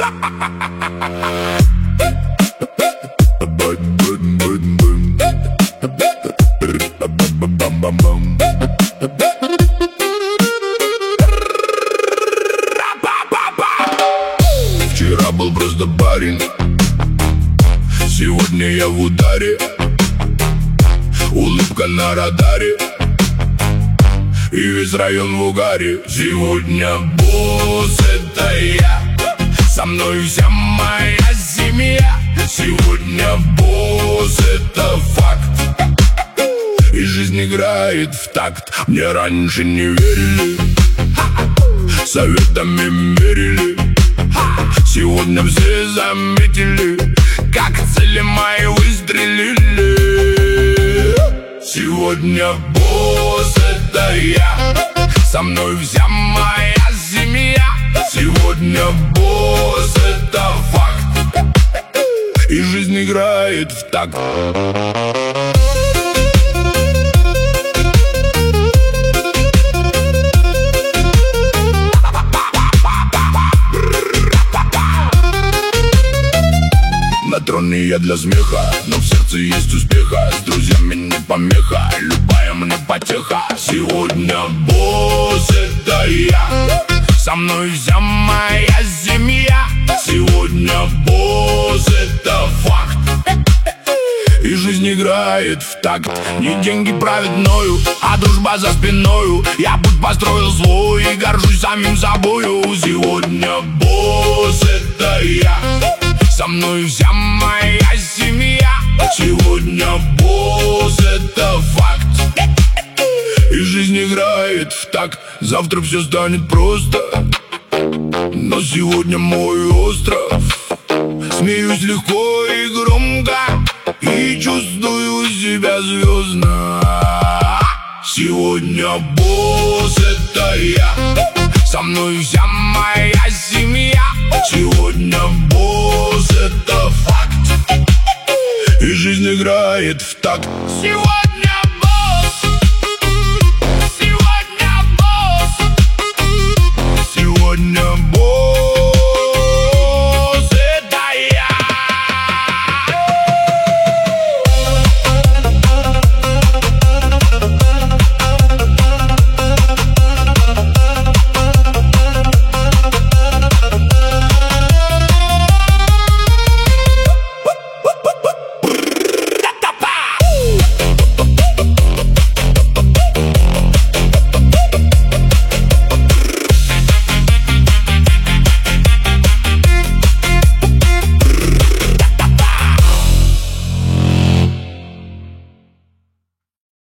Вчера был просто парень, сегодня я в ударе. Улыбка на радаре, и весь район в угаре. Сегодня босс — это я, со мной вся моя семья. Сегодня босс — это факт, и жизнь играет в такт. Мне раньше не верили, советами мерили. Сегодня все заметили, как цели мои выстрелили. Сегодня босс — это я, со мной вся моя семья. Сегодня босс — это факт, и жизнь играет в такт. На троне я для смеха, но в сердце есть успеха. С друзьями не помеха, любая мне потеха. Сегодня босс — это я, со мной вся моя семья. Сегодня босс — это факт, и жизнь играет в такт. Не деньги правят мною, а дружба за спиною. Я путь построил свой и горжусь самим собою. Сегодня босс — это я, со мной вся моя семья. Сегодня босс — это факт, и жизнь играет в такт. Завтра все станет просто, но сегодня мой остров. Смеюсь легко и громко, и чувствую себя звездно. Сегодня босс — это я, со мной вся моя семья. Сегодня босс — это факт, и жизнь играет в такт. Сегодня